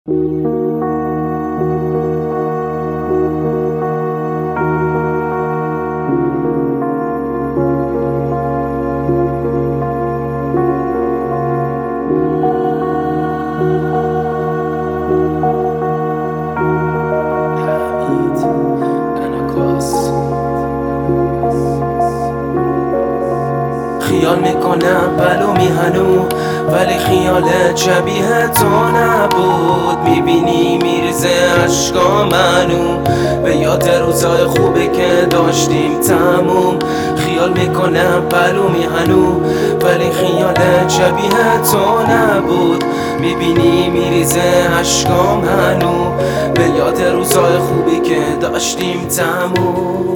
خیال میکنم بلو میهنو ولی خیالت شبیه تو نبود. میبینی میریزه عشقا منو به یاد روزای خوبی که داشتیم تموم. خیال میکنم بلو میهنو ولی خیالت شبیه تو نبود. میبینی میریزه عشقا منو به یاد روزای خوبی که داشتیم تموم.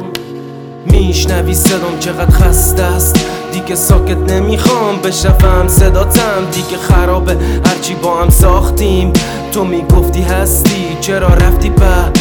میشنوی صدام چقدر خسته است، دیگه ساکت نمیخوام بشنوم صداتم. دیگه خرابه هرچی با هم ساختیم. تو میگفتی هستی چرا رفتی به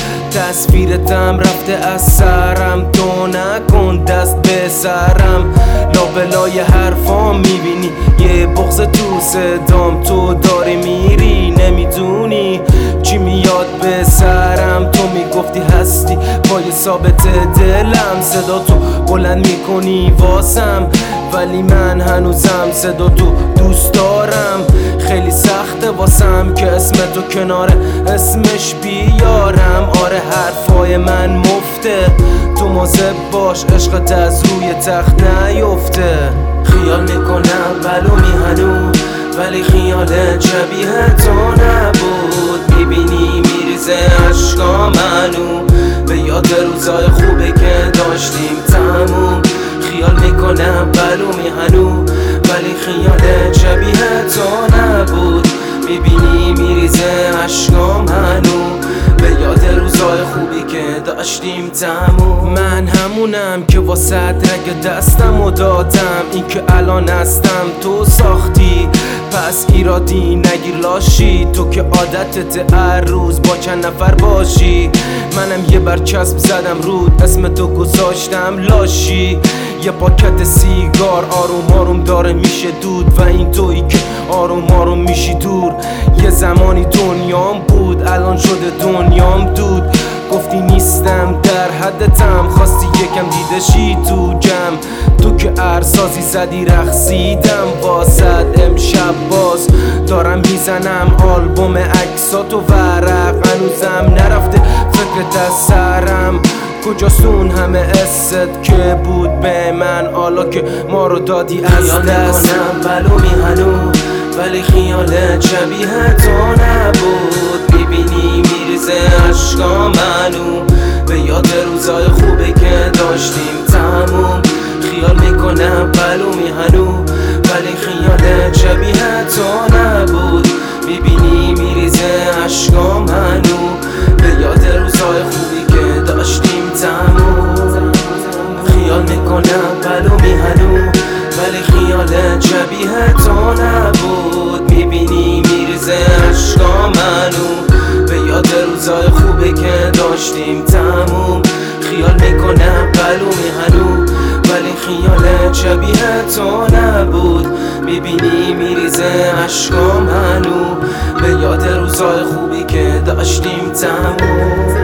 تصویرتم رفته از سرم. تو نکن دست به سرم، لابلای حرفام میبینی یه بغض تو صدام. تو داری میری نمیدونی چی میاد به سرم. تو میگفتی هستی پای ثابت دلم. صدا تو بلند میکنی واسم ولی من هنوزم صدا تو دوست دارم. خیلی سخته واسم که اسم تو کنار اسمش بیارم. آره حرفای من مفته، تو مواظب باش عشقت از روی تخت نیفته. خیال میکنم بلو میهنو ولی خیالت شبیه تو نبود. میبینی میریزه عشقا منو به یاد روزای خوبی که داشتیم تموم. خیال میکنم بلو میهنو ولی خیالت شبیه تو نبود. میبینی میریزه عشقا منو به یاد روزای خوبی که داشتیم تموم. من همونم که واسه رگ دستم و دادم. این که الان هستم تو ساختی پس ایرادی نگیر لاشی. تو که عادتت هر روز با چند نفر باشی. منم یه برچسب زدم رود اسم تو گذاشتم لاشی. یه پاکت سیگار آروم آروم داره میشه دود و این تویی که آروم آروم میشی دور. یه زمانی دنیام بود الان شده دنیام دود. گفتی نیستم در حدتم، خواستی یکم دیدشی تو جمع. تو که ارسازی زدی رقصیدم واسد. امشب باز دارم میزنم آلبوم عکساتو ورق. هنوزم نرفته فکرت از سرم. کجاست اون همه است که بود به من حالا که ما رو دادی از دست. بلو میهنو ولی خیالت شبیه تو نبود. میبینی میریزه عشقا منو به یاد روزای خوبی که داشتیم تموم. خیال میکنم بلو میهنو ولی خیالت شبیه تو نبود. میبینی میریزه عشقا منو به یاد روزای خوبی که داشتیم تموم. خیال میکنم بلو میهنو ولی خیالت شبیه تو نبود. میبینی میریزه عشقا منو به یاد روزای خوبی که داشتیم تموم. خیال میکنم بلو میهنو ولی خیالت شبیه تو نبود. میبینی میریزه عشقا منو به یاد روزای خوبی که داشتیم تموم.